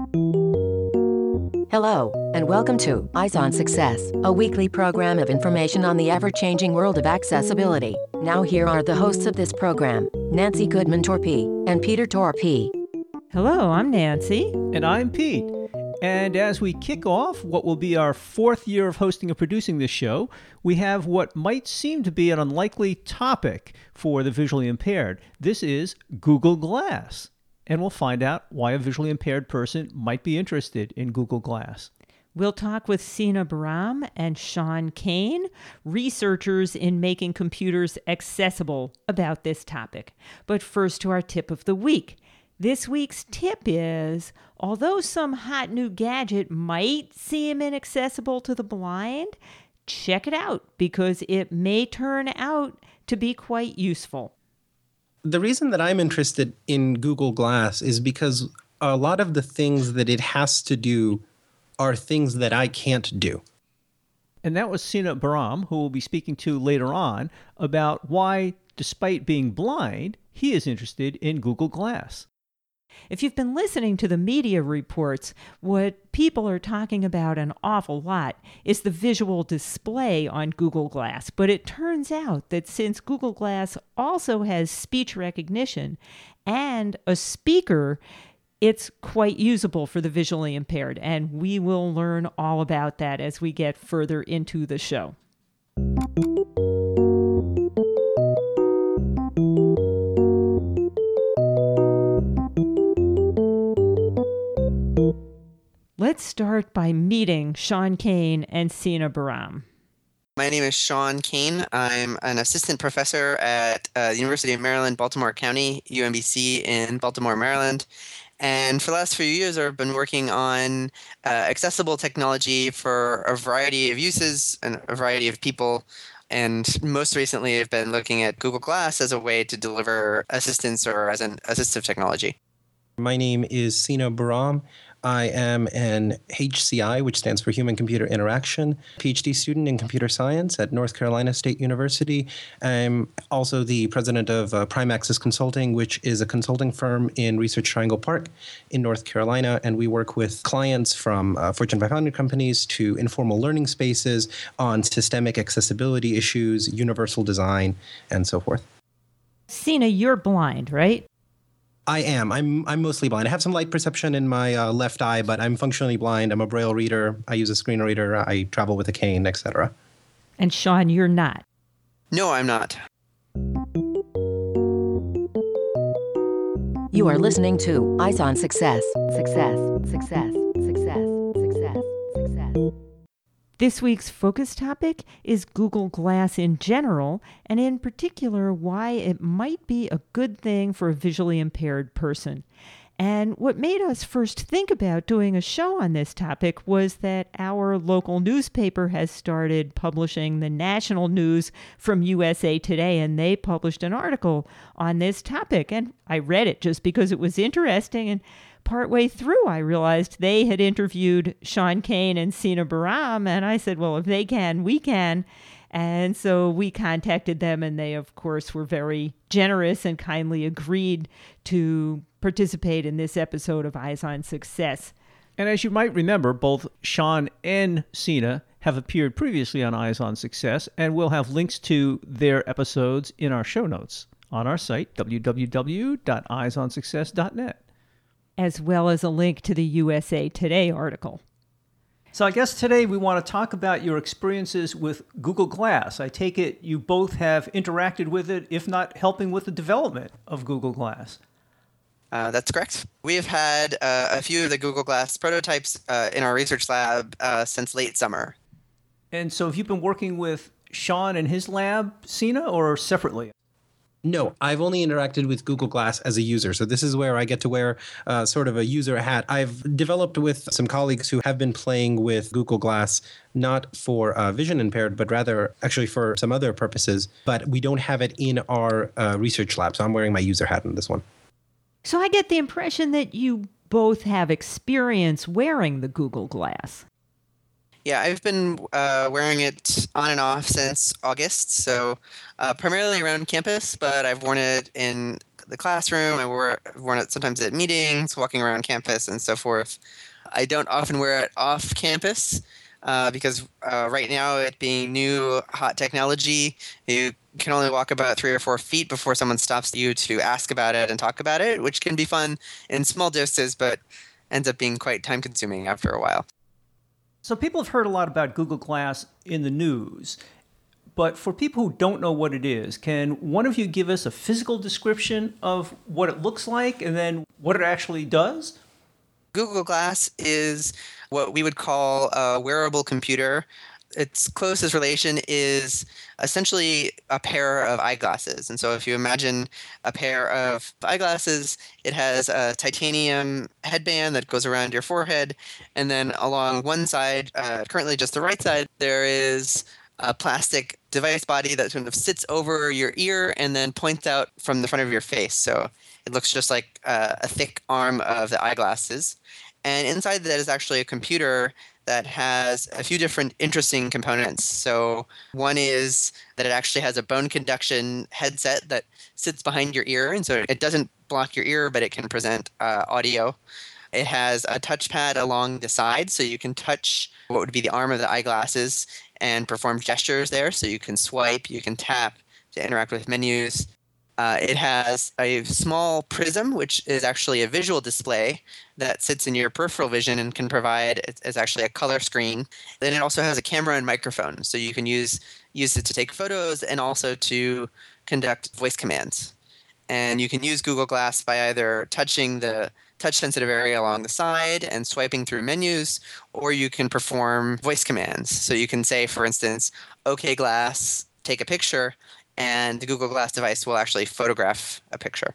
Hello, and welcome to Eyes on Success, a weekly program of information on the ever-changing world of accessibility. Now here are the hosts of this program, Nancy Goodman-Torpey and Peter Torpey. Hello, I'm Nancy. And I'm Pete. And as we kick off what will be our fourth year of hosting and producing this show, we have what might seem to be an unlikely topic for the visually impaired. This is Google Glass. And we'll find out why a visually impaired person might be interested in Google Glass. We'll talk with Sina Baram and Sean Kane, researchers in making computers accessible, about this topic. But first to our tip of the week. This week's tip is, although some hot new gadget might seem inaccessible to the blind, check it out because it may turn out to be quite useful. The reason that I'm interested in Google Glass is because a lot of the things that it has to do are things that I can't do. And that was Sina Baram, who we'll be speaking to later on, about why, despite being blind, he is interested in Google Glass. If you've been listening to the media reports, what people are talking about an awful lot is the visual display on Google Glass. But it turns out that since Google Glass also has speech recognition and a speaker, it's quite usable for the visually impaired. And we will learn all about that as we get further into the show. Let's start by meeting Sean Kane and Sina Baram. My name is Sean Kane. I'm an assistant professor at the University of Maryland, Baltimore County, UMBC in Baltimore, Maryland. And for the last few years, I've been working on accessible technology for a variety of uses and a variety of people. And most recently, I've been looking at Google Glass as a way to deliver assistance or as an assistive technology. My name is Sina Baram. I am an HCI, which stands for Human Computer Interaction, PhD student in computer science at North Carolina State University. I'm also the president of Prime Access Consulting, which is a consulting firm in Research Triangle Park in North Carolina. And we work with clients from Fortune 500 companies to informal learning spaces on systemic accessibility issues, universal design, and so forth. Sina, you're blind, right? I am. I'm mostly blind. I have some light perception in my left eye, but I'm functionally blind. I'm a Braille reader. I use a screen reader. I travel with a cane, etc. And Sean, you're not. No, I'm not. You are listening to Eyes on Success. Success, success, success, success, success. This week's focus topic is Google Glass in general, and in particular, why it might be a good thing for a visually impaired person. And what made us first think about doing a show on this topic was that our local newspaper has started publishing the national news from USA Today, and they published an article on this topic. And I read it just because it was interesting, and partway through, I realized they had interviewed Sean Kane and Sina Baram, and I said, well, if they can, we can. And so we contacted them, and they, of course, were very generous and kindly agreed to participate in this episode of Eyes on Success. And as you might remember, both Sean and Sina have appeared previously on Eyes on Success, and we'll have links to their episodes in our show notes on our site, www.eyesonsuccess.net. As well as a link to the USA Today article. So I guess today we want to talk about your experiences with Google Glass. I take it you both have interacted with it, if not helping with the development of Google Glass. That's correct. We have had a few of the Google Glass prototypes in our research lab since late summer. And so have you been working with Sean and his lab, Sina, or separately? No, I've only interacted with Google Glass as a user. So this is where I get to wear sort of a user hat. I've developed with some colleagues who have been playing with Google Glass, not for vision impaired, but rather actually for some other purposes. But we don't have it in our research lab. So I'm wearing my user hat on this one. So I get the impression that you both have experience wearing the Google Glass. Yeah, I've been wearing it on and off since August, so primarily around campus, but I've worn it in the classroom. I've worn it sometimes at meetings, walking around campus, and so forth. I don't often wear it off campus because right now, it being new, hot technology, you can only walk about 3 or 4 feet before someone stops you to ask about it and talk about it, which can be fun in small doses, but ends up being quite time-consuming after a while. So people have heard a lot about Google Glass in the news. But for people who don't know what it is, can one of you give us a physical description of what it looks like and then what it actually does? Google Glass is what we would call a wearable computer. Its closest relation is essentially a pair of eyeglasses. And so if you imagine a pair of eyeglasses, it has a titanium headband that goes around your forehead. And then along one side, currently just the right side, there is a plastic device body that sort of sits over your ear and then points out from the front of your face. So it looks just like a thick arm of the eyeglasses. And inside that is actually a computer that has a few different interesting components. So one is that it actually has a bone conduction headset that sits behind your ear. And so it doesn't block your ear, but it can present audio. It has a touchpad along the side, so you can touch what would be the arm of the eyeglasses and perform gestures there. So you can swipe, you can tap to interact with menus. It has a small prism, which is actually a visual display that sits in your peripheral vision and can provide, it's actually a color screen. Then it also has a camera and microphone, so you can use it to take photos and also to conduct voice commands. And you can use Google Glass by either touching the touch-sensitive area along the side and swiping through menus, or you can perform voice commands. So you can say, for instance, "OK Glass, take a picture," and the Google Glass device will actually photograph a picture.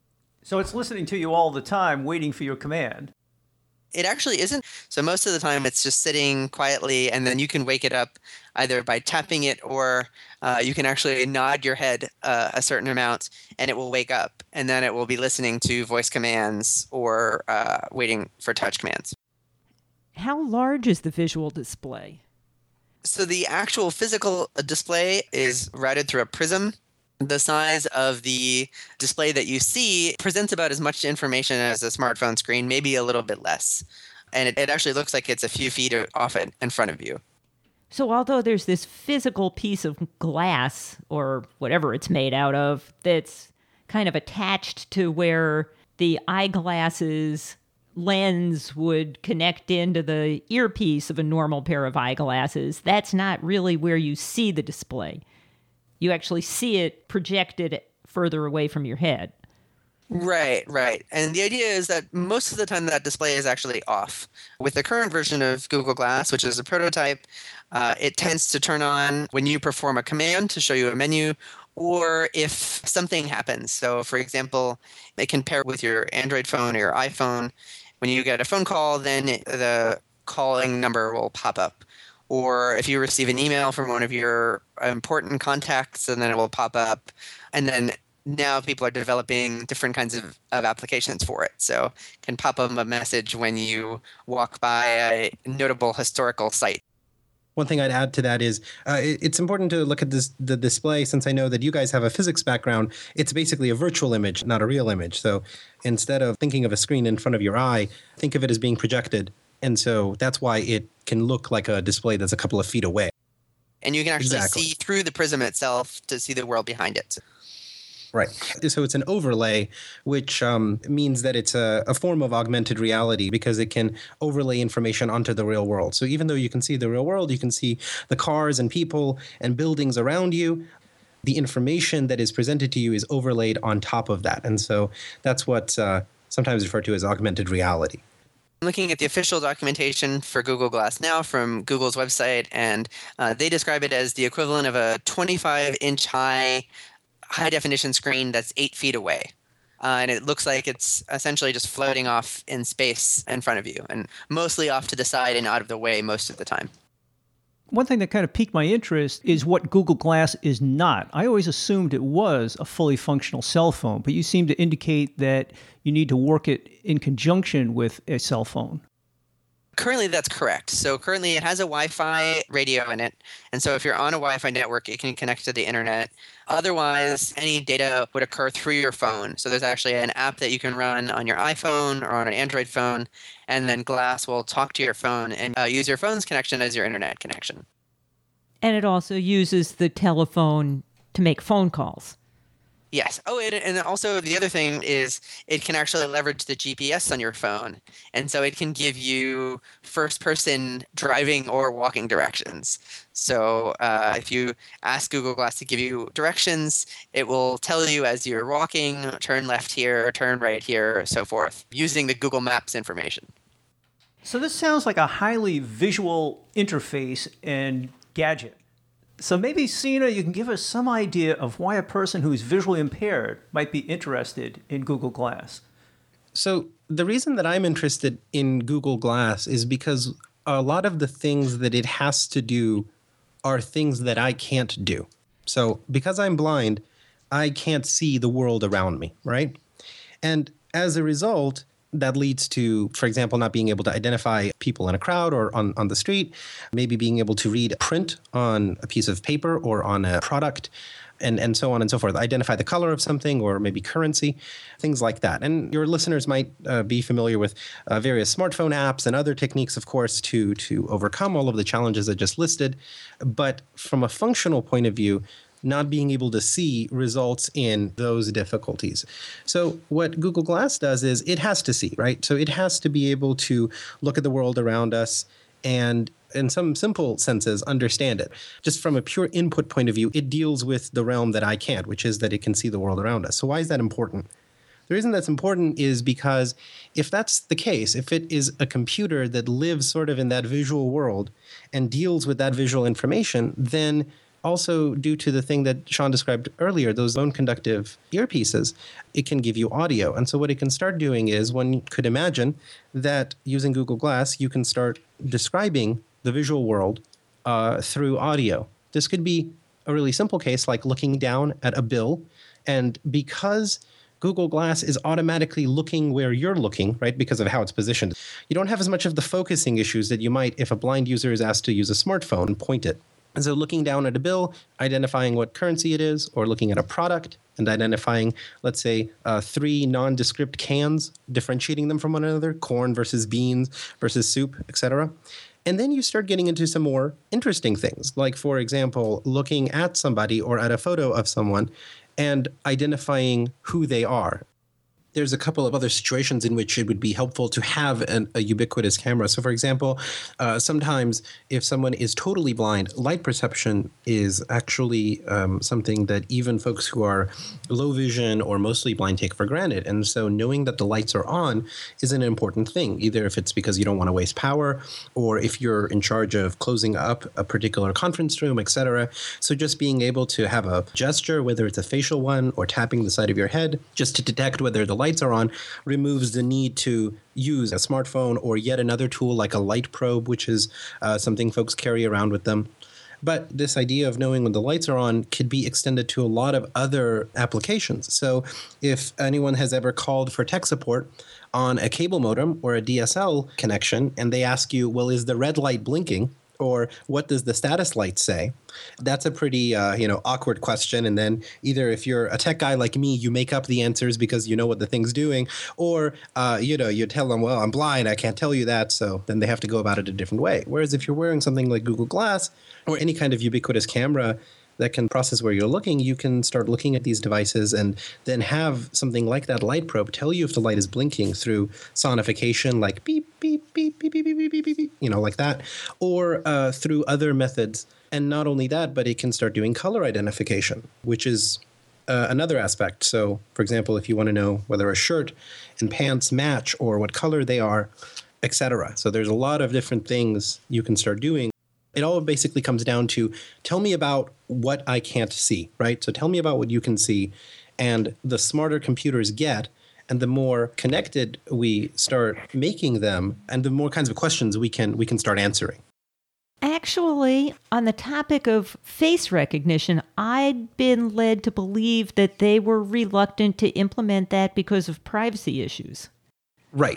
So it's listening to you all the time, waiting for your command. It actually isn't. So most of the time it's just sitting quietly, and then you can wake it up either by tapping it or you can actually nod your head a certain amount and it will wake up, and then it will be listening to voice commands or waiting for touch commands. How large is the visual display? So the actual physical display is routed through a prism. The size of the display that you see presents about as much information as a smartphone screen, maybe a little bit less. And it actually looks like it's a few feet off it in front of you. So although there's this physical piece of glass or whatever it's made out of that's kind of attached to where the eyeglasses lens would connect into the earpiece of a normal pair of eyeglasses, that's not really where you see the display. You actually see it projected further away from your head. Right. And the idea is that most of the time that display is actually off. With the current version of Google Glass, which is a prototype, it tends to turn on when you perform a command to show you a menu, or if something happens. So, for example, it can pair with your Android phone or your iPhone. When you get a phone call, then the calling number will pop up. Or if you receive an email from one of your important contacts, and then it will pop up. And then now people are developing different kinds of applications for it. So it can pop up a message when you walk by a notable historical site. One thing I'd add to that is it's important to look at the display. Since I know that you guys have a physics background, it's basically a virtual image, not a real image. So instead of thinking of a screen in front of your eye, think of it as being projected. And so that's why it can look like a display that's a couple of feet away. And you can actually Exactly. see through the prism itself to see the world behind it. Right. So it's an overlay, which means that it's a form of augmented reality because it can overlay information onto the real world. So even though you can see the real world, you can see the cars and people and buildings around you, the information that is presented to you is overlaid on top of that. And so that's what sometimes referred to as augmented reality. I'm looking at the official documentation for Google Glass now from Google's website, and they describe it as the equivalent of a 25-inch high-definition screen that's 8 feet away. And it looks like it's essentially just floating off in space in front of you, and mostly off to the side and out of the way most of the time. One thing that kind of piqued my interest is what Google Glass is not. I always assumed it was a fully functional cell phone, but you seem to indicate that you need to work it in conjunction with a cell phone. Currently, that's correct. So currently it has a Wi-Fi radio in it. And so if you're on a Wi-Fi network, it can connect to the internet. Otherwise, any data would occur through your phone. So there's actually an app that you can run on your iPhone or on an Android phone, and then Glass will talk to your phone and use your phone's connection as your internet connection. And it also uses the telephone to make phone calls. Yes. Oh, and also the other thing is it can actually leverage the GPS on your phone. And so it can give you first-person driving or walking directions. So if you ask Google Glass to give you directions, it will tell you as you're walking, turn left here, turn right here, so forth, using the Google Maps information. So this sounds like a highly visual interface and gadget. So maybe, Sina, you can give us some idea of why a person who's visually impaired might be interested in Google Glass. So the reason that I'm interested in Google Glass is because a lot of the things that it has to do are things that I can't do. So because I'm blind, I can't see the world around me, right? And as a result, that leads to, for example, not being able to identify people in a crowd or on the street, maybe being able to read print on a piece of paper or on a product, and so on and so forth. Identify the color of something or maybe currency, things like that. And your listeners might be familiar with various smartphone apps and other techniques, of course, to overcome all of the challenges I just listed. But from a functional point of view, not being able to see results in those difficulties. So what Google Glass does is it has to see, right? So it has to be able to look at the world around us and in some simple senses, understand it. Just from a pure input point of view, it deals with the realm that I can't, which is that it can see the world around us. So why is that important? The reason that's important is because if that's the case, if it is a computer that lives sort of in that visual world and deals with that visual information, then also, due to the thing that Sean described earlier, those bone conductive earpieces, it can give you audio. And so what it can start doing is one could imagine that using Google Glass, you can start describing the visual world through audio. This could be a really simple case like looking down at a bill. And because Google Glass is automatically looking where you're looking, right, because of how it's positioned, you don't have as much of the focusing issues that you might if a blind user is asked to use a smartphone and point it. And so looking down at a bill, identifying what currency it is, or looking at a product and identifying, let's say, 3 nondescript cans, differentiating them from one another, corn versus beans versus soup, etc. And then you start getting into some more interesting things, like, for example, looking at somebody or at a photo of someone and identifying who they are. There's a couple of other situations in which it would be helpful to have a ubiquitous camera. So, for example, sometimes if someone is totally blind, light perception is actually something that even folks who are low vision or mostly blind take for granted. And so knowing that the lights are on is an important thing, either if it's because you don't want to waste power or if you're in charge of closing up a particular conference room, etc. So just being able to have a gesture, whether it's a facial one or tapping the side of your head, just to detect whether the lights are on, removes the need to use a smartphone or yet another tool like a light probe, which is something folks carry around with them. But this idea of knowing when the lights are on could be extended to a lot of other applications. So if anyone has ever called for tech support on a cable modem or a DSL connection, and they ask you, well, is the red light blinking? Or what does the status light say? That's a pretty, awkward question. And then either if you're a tech guy like me, you make up the answers because you know what the thing's doing, or, you tell them, well, I'm blind, I can't tell you that. So then they have to go about it a different way. Whereas if you're wearing something like Google Glass or any kind of ubiquitous camera that can process where you're looking, you can start looking at these devices and then have something like that light probe tell you if the light is blinking through sonification, like beep, beep, beep, beep, beep, beep, beep, beep, beep, like that, or through other methods. And not only that, but it can start doing color identification, which is another aspect. So, for example, if you want to know whether a shirt and pants match or what color they are, etc. So there's a lot of different things you can start doing. It all basically comes down to tell me about what I can't see, right? So tell me about what you can see. And the smarter computers get, and the more connected we start making them, and the more kinds of questions we can start answering. Actually, on the topic of face recognition, I'd been led to believe that they were reluctant to implement that because of privacy issues. Right.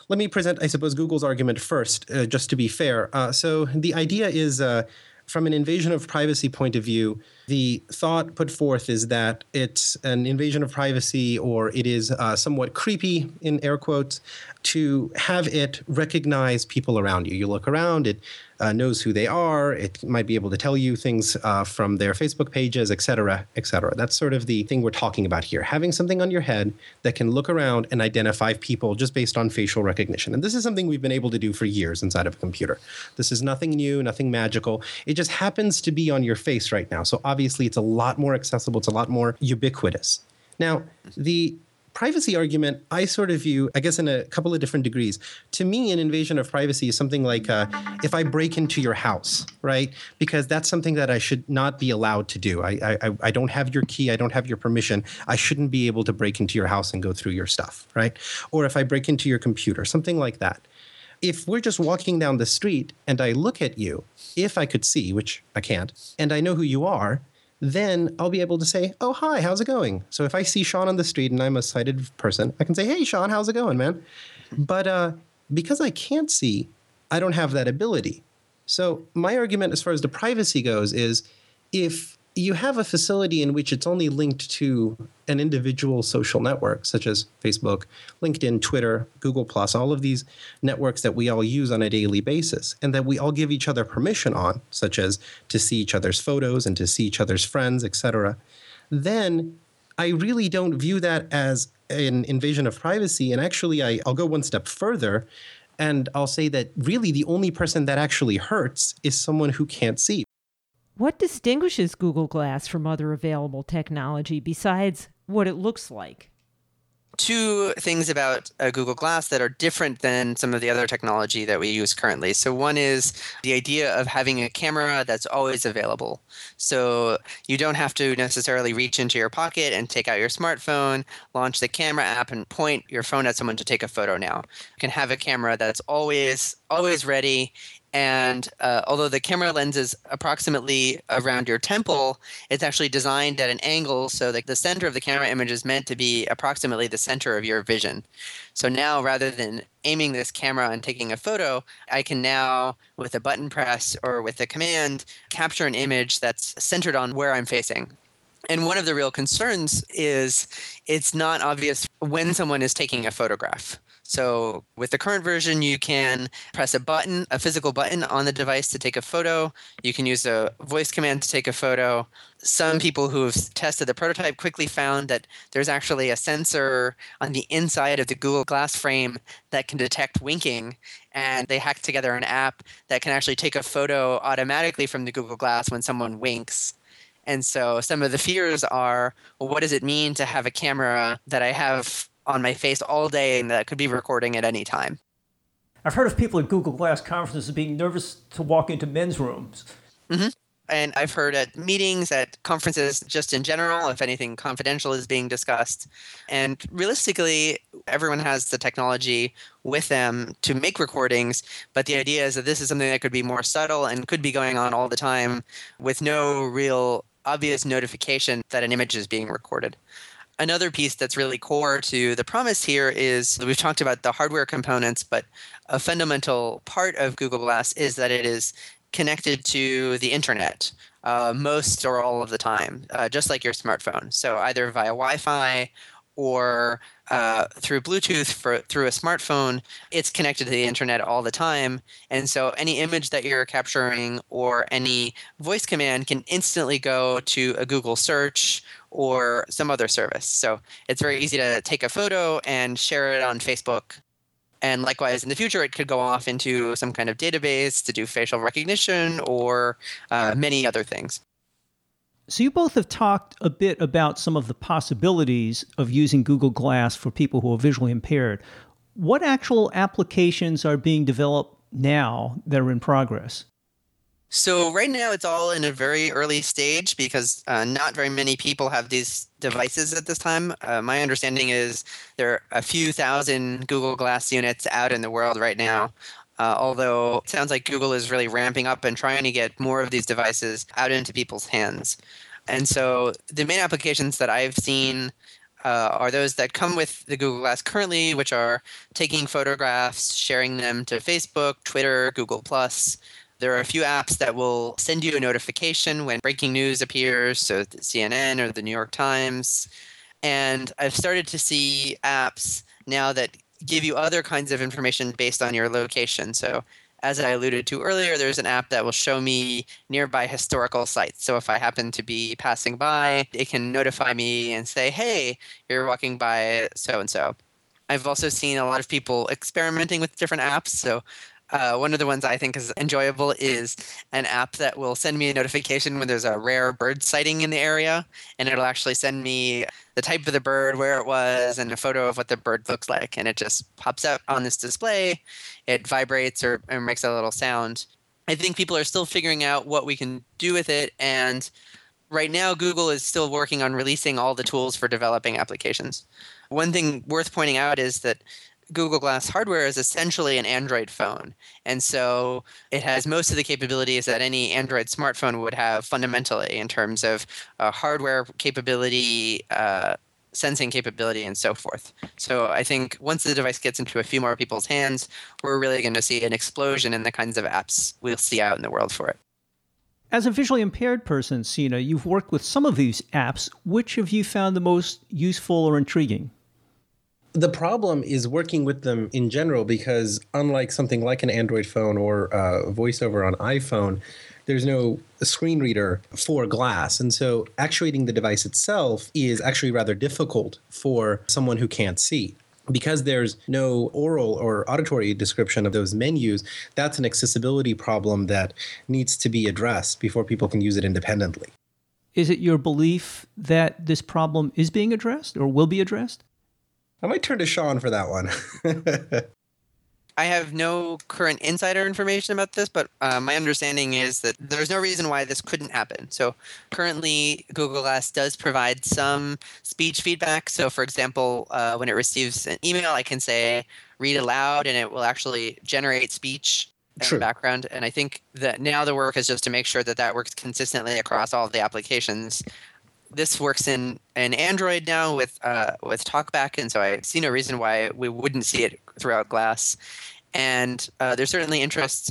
let me present, I suppose, Google's argument first, just to be fair. So the idea is, from an invasion of privacy point of view, the thought put forth is that it's an invasion of privacy, or it is somewhat creepy, in air quotes, to have it recognize people around you. You look around, it knows who they are. It might be able to tell you things from their Facebook pages, et cetera, et cetera. That's sort of the thing we're talking about here. Having something on your head that can look around and identify people just based on facial recognition. And this is something we've been able to do for years inside of a computer. This is nothing new, nothing magical. It just happens to be on your face right now. So obviously it's a lot more accessible. It's a lot more ubiquitous. Now, the privacy argument, I sort of view, I guess, in a couple of different degrees. To me, an invasion of privacy is something like if I break into your house, right? Because that's something that I should not be allowed to do. I don't have your key. I don't have your permission. I shouldn't be able to break into your house and go through your stuff, right? Or if I break into your computer, something like that. If we're just walking down the street and I look at you, if I could see, which I can't, and I know who you are, then I'll be able to say, oh, hi, how's it going? So if I see Sean on the street and I'm a sighted person, I can say, hey, Sean, how's it going, man? But because I can't see, I don't have that ability. So my argument as far as the privacy goes is if you have a facility in which it's only linked to an individual social network, such as Facebook, LinkedIn, Twitter, Google+, all of these networks that we all use on a daily basis, and that we all give each other permission on, such as to see each other's photos and to see each other's friends, etc., then I really don't view that as an invasion of privacy. And actually, I'll go one step further, and I'll say that really the only person that actually hurts is someone who can't see. What distinguishes Google Glass from other available technology besides what it looks like? Two things about Google Glass that are different than some of the other technology that we use currently. So one is the idea of having a camera that's always available. So you don't have to necessarily reach into your pocket and take out your smartphone, launch the camera app, and point your phone at someone to take a photo now. You can have a camera that's always ready. And although the camera lens is approximately around your temple, it's actually designed at an angle so that the center of the camera image is meant to be approximately the center of your vision. So now, rather than aiming this camera and taking a photo, I can now, with a button press or with a command, capture an image that's centered on where I'm facing. And one of the real concerns is it's not obvious when someone is taking a photograph. So with the current version, you can press a button, a physical button on the device to take a photo. You can use a voice command to take a photo. Some people who have tested the prototype quickly found that there's actually a sensor on the inside of the Google Glass frame that can detect winking. And they hacked together an app that can actually take a photo automatically from the Google Glass when someone winks. And so some of the fears are, well, what does it mean to have a camera that I have on my face all day and that could be recording at any time? I've heard of people at Google Glass conferences being nervous to walk into men's rooms. Mm-hmm. And I've heard at meetings, at conferences, just in general, if anything confidential is being discussed. And realistically, everyone has the technology with them to make recordings, but the idea is that this is something that could be more subtle and could be going on all the time with no real obvious notification that an image is being recorded. Another piece that's really core to the promise here is we've talked about the hardware components, but a fundamental part of Google Glass is that it is connected to the internet most or all of the time, just like your smartphone. So either via Wi-Fi or through Bluetooth through a smartphone, it's connected to the internet all the time. And so any image that you're capturing or any voice command can instantly go to a Google search or some other service. So it's very easy to take a photo and share it on Facebook. And likewise, in the future, it could go off into some kind of database to do facial recognition or many other things. So you both have talked a bit about some of the possibilities of using Google Glass for people who are visually impaired. What actual applications are being developed now that are in progress? So right now it's all in a very early stage because not very many people have these devices at this time. My understanding is there are a few thousand Google Glass units out in the world right now. Although it sounds like Google is really ramping up and trying to get more of these devices out into people's hands. And so the main applications that I've seen are those that come with the Google Glass currently, which are taking photographs, sharing them to Facebook, Twitter, Google+. There are a few apps that will send you a notification when breaking news appears, so the CNN or the New York Times. And I've started to see apps now that give you other kinds of information based on your location. So as I alluded to earlier, there's an app that will show me nearby historical sites. So if I happen to be passing by, it can notify me and say, hey, you're walking by so-and-so. I've also seen a lot of people experimenting with different apps. So one of the ones I think is enjoyable is an app that will send me a notification when there's a rare bird sighting in the area, and it'll actually send me the type of the bird, where it was, and a photo of what the bird looks like. And it just pops up on this display. It vibrates or makes a little sound. I think people are still figuring out what we can do with it, and right now Google is still working on releasing all the tools for developing applications. One thing worth pointing out is that Google Glass hardware is essentially an Android phone. And so it has most of the capabilities that any Android smartphone would have fundamentally in terms of hardware capability, sensing capability, and so forth. So I think once the device gets into a few more people's hands, we're really going to see an explosion in the kinds of apps we'll see out in the world for it. As a visually impaired person, Sina, you've worked with some of these apps. Which have you found the most useful or intriguing? The problem is working with them in general, because unlike something like an Android phone or VoiceOver on iPhone, there's no screen reader for Glass. And so actuating the device itself is actually rather difficult for someone who can't see. Because there's no oral or auditory description of those menus, that's an accessibility problem that needs to be addressed before people can use it independently. Is it your belief that this problem is being addressed or will be addressed? I might turn to Sean for that one. I have no current insider information about this, but my understanding is that there's no reason why this couldn't happen. So currently, Google Glass does provide some speech feedback. So for example, when it receives an email, I can say, read aloud, and it will actually generate speech in the background. And I think that now the work is just to make sure that that works consistently across all of the applications. This works in Android now with TalkBack, and so I see no reason why we wouldn't see it throughout Glass. And there's certainly interest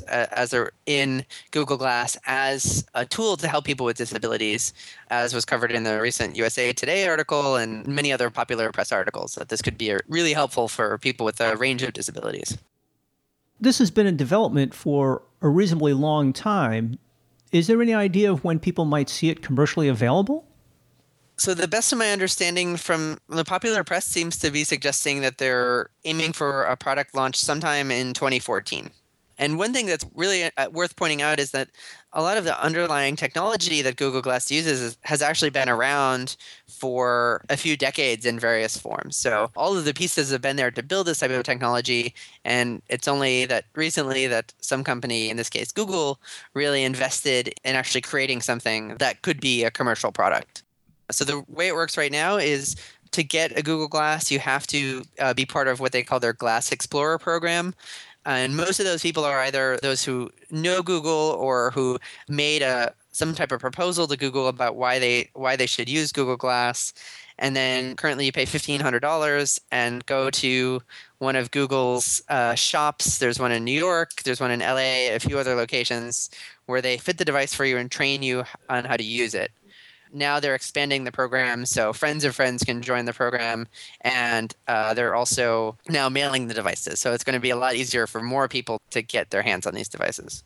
in Google Glass as a tool to help people with disabilities, as was covered in the recent USA Today article and many other popular press articles, that this could be really helpful for people with a range of disabilities. This has been in development for a reasonably long time. Is there any idea of when people might see it commercially available? So the best of my understanding from the popular press seems to be suggesting that they're aiming for a product launch sometime in 2014. And one thing that's really worth pointing out is that a lot of the underlying technology that Google Glass uses has actually been around for a few decades in various forms. So all of the pieces have been there to build this type of technology, and it's only that recently that some company, in this case Google, really invested in actually creating something that could be a commercial product. So the way it works right now is to get a Google Glass, you have to be part of what they call their Glass Explorer program. And most of those people are either those who know Google or who made some type of proposal to Google about why they should use Google Glass. And then currently you pay $1,500 and go to one of Google's shops. There's one in New York, there's one in LA, a few other locations where they fit the device for you and train you on how to use it. Now they're expanding the program, so friends of friends can join the program, and they're also now mailing the devices. So it's going to be a lot easier for more people to get their hands on these devices.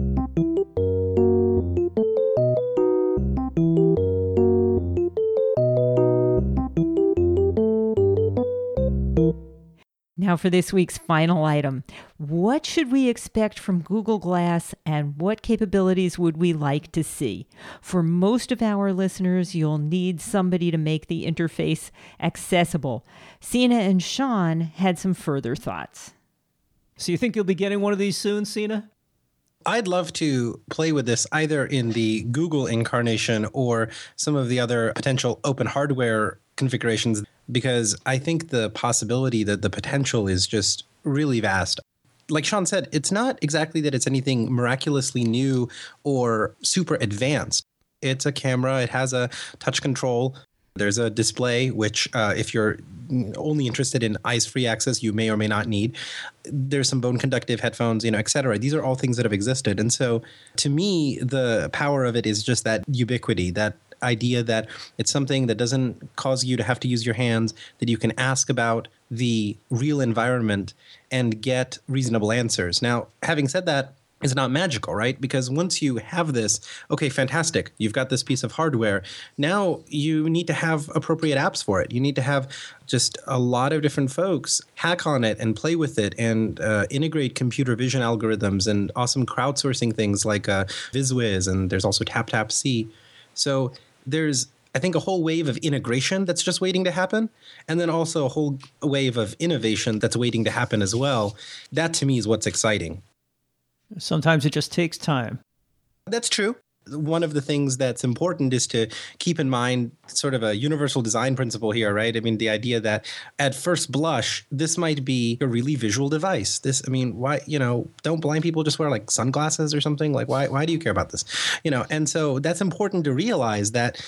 Now for this week's final item. What should we expect from Google Glass, and what capabilities would we like to see? For most of our listeners, you'll need somebody to make the interface accessible. Sina and Sean had some further thoughts. So you think you'll be getting one of these soon, Sina? I'd love to play with this either in the Google incarnation or some of the other potential open hardware configurations, because I think the possibility, that the potential is just really vast. Like Sean said, it's not exactly that it's anything miraculously new or super advanced. It's a camera. It has a touch control. There's a display, which if you're only interested in eyes free access, you may or may not need. There's some bone conductive headphones, et cetera. These are all things that have existed. And so to me, the power of it is just that ubiquity, that idea that it's something that doesn't cause you to have to use your hands, that you can ask about the real environment and get reasonable answers. Now, having said that, it's not magical, right? Because once you have this, okay, fantastic, you've got this piece of hardware. Now you need to have appropriate apps for it. You need to have just a lot of different folks hack on it and play with it and integrate computer vision algorithms and awesome crowdsourcing things like VizWiz, and there's also TapTapSee. So there's, I think, a whole wave of integration that's just waiting to happen, and then also a whole wave of innovation that's waiting to happen as well. That, to me, is what's exciting. Sometimes it just takes time. That's true. One of the things that's important is to keep in mind sort of a universal design principle here, right? I mean, the idea that at first blush, this might be a really visual device. Why, don't blind people just wear like sunglasses or something? Like, why do you care about this? And so that's important to realize that,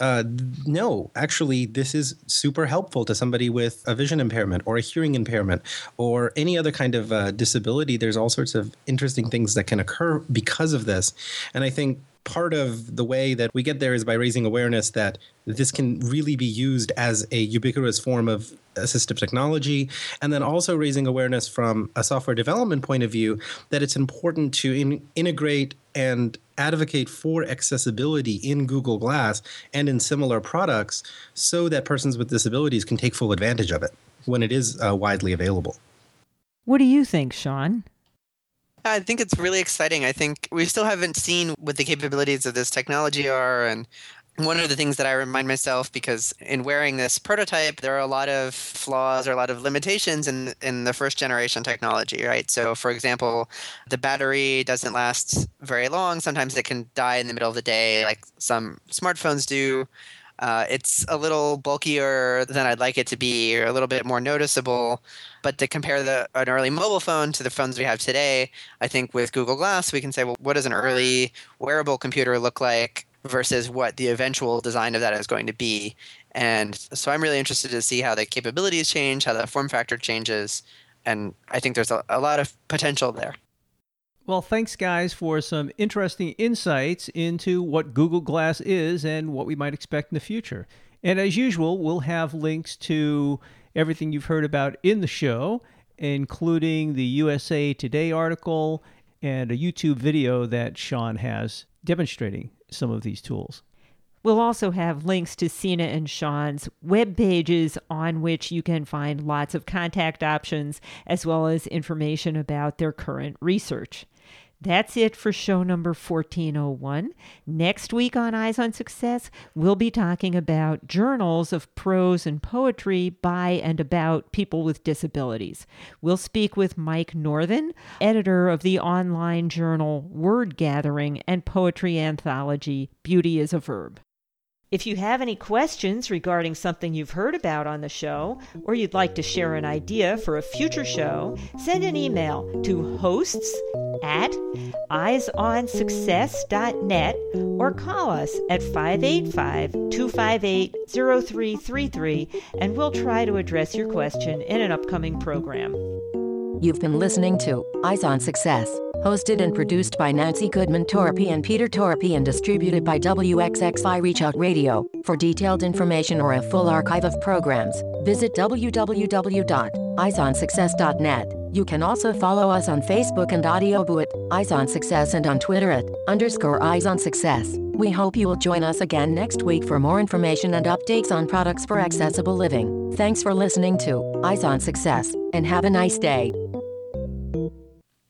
no, actually, this is super helpful to somebody with a vision impairment or a hearing impairment or any other kind of disability. There's all sorts of interesting things that can occur because of this. And I think part of the way that we get there is by raising awareness that this can really be used as a ubiquitous form of assistive technology, and then also raising awareness from a software development point of view that it's important to integrate and advocate for accessibility in Google Glass and in similar products so that persons with disabilities can take full advantage of it when it is widely available. What do you think, Sean? I think it's really exciting. I think we still haven't seen what the capabilities of this technology are. And one of the things that I remind myself, because in wearing this prototype, there are a lot of flaws or a lot of limitations in the first generation technology, right? So, for example, the battery doesn't last very long. Sometimes it can die in the middle of the day, like some smartphones do. It's a little bulkier than I'd like it to be, or a little bit more noticeable. But to compare an early mobile phone to the phones we have today, I think with Google Glass, we can say, well, what does an early wearable computer look like versus what the eventual design of that is going to be? And so I'm really interested to see how the capabilities change, how the form factor changes. And I think there's a lot of potential there. Well, thanks, guys, for some interesting insights into what Google Glass is and what we might expect in the future. And as usual, we'll have links to everything you've heard about in the show, including the USA Today article and a YouTube video that Sean has demonstrating some of these tools. We'll also have links to Sina and Sean's web pages on which you can find lots of contact options as well as information about their current research. That's it for show number 1401. Next week on Eyes on Success, we'll be talking about journals of prose and poetry by and about people with disabilities. We'll speak with Mike Northern, editor of the online journal Word Gathering and poetry anthology Beauty is a Verb. If you have any questions regarding something you've heard about on the show, or you'd like to share an idea for a future show, send an email to hosts@eyesonsuccess.net or call us at 585-258-0333, and we'll try to address your question in an upcoming program. You've been listening to Eyes on Success, hosted and produced by Nancy Goodman Torpy and Peter Torpy and distributed by WXXI Reach Out Radio. For detailed information or a full archive of programs, visit www.eyesonsuccess.net. You can also follow us on Facebook and Audioboo at Eyes on Success and on Twitter at _Eyes on Success. We hope you will join us again next week for more information and updates on products for accessible living. Thanks for listening to Eyes on Success, and have a nice day.